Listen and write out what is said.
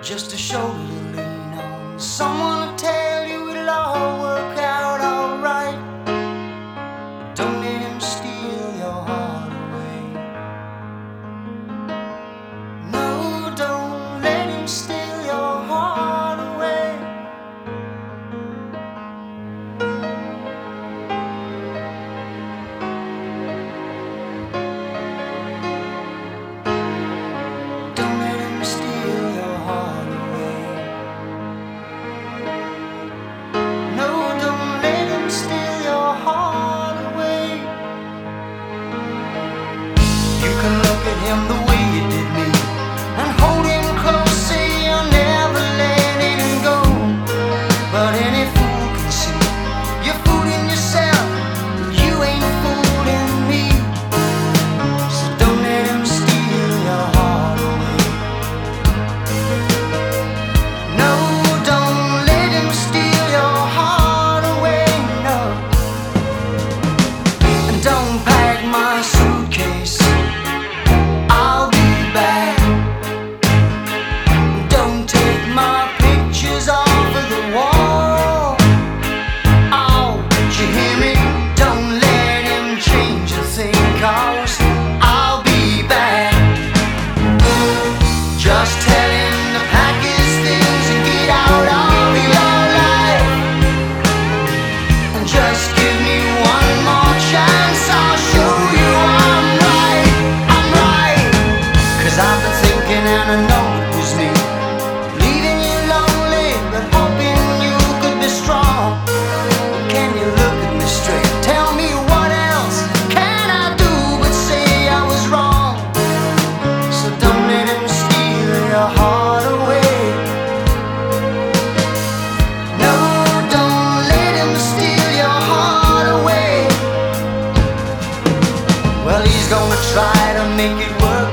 just a shoulder to lean on, someone to tell you it'll all work out alright. Don't let him steal your heart away. No, don't let him steal your heart away. Don't let him steal your heart away. No, don't let him steal your heart away. You can look at him the way you did me and hold him close, say you're never letting him go. But any fool can see you're fooling yourself, you ain't fooling me. So don't let him steal your heart away. No, don't let him steal your heart away, no. And don't pack my suitcase, I'll be back. Don't take my pictures off of the wall. Oh, did you hear me? Don't let him change a thing, 'cause I'll be back. Just tell him to pack his things and get out of your life. And just give me one more chance, I'll show you I'm right. I'm right. 'Cause I've been thinking and I know it was me, leaving you lonely but hoping you could be strong. Can you look at me straight? Tell me what else can I do but say I was wrong? So don't let him steal your heart away. No, don't let him steal your heart away. Well, he's gonna try to make it work